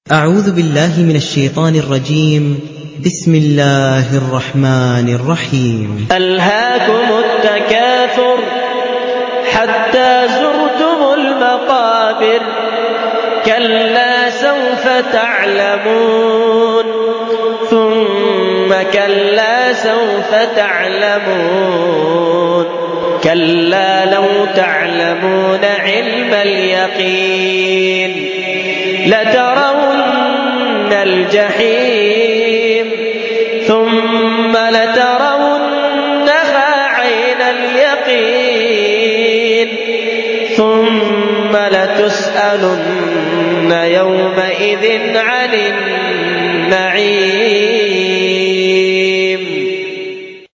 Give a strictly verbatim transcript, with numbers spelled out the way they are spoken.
أعوذ بالله من الشيطان الرجيم. بسم الله الرحمن الرحيم. ألهاكم التكاثر حتى زرتم المقابر كلا سوف تعلمون ثم كلا سوف تعلمون كلا لو تعلمون علم اليقين لترون الجحيم ثم لترونها عين اليقين ثم لتسألن يومئذ عن النعيم.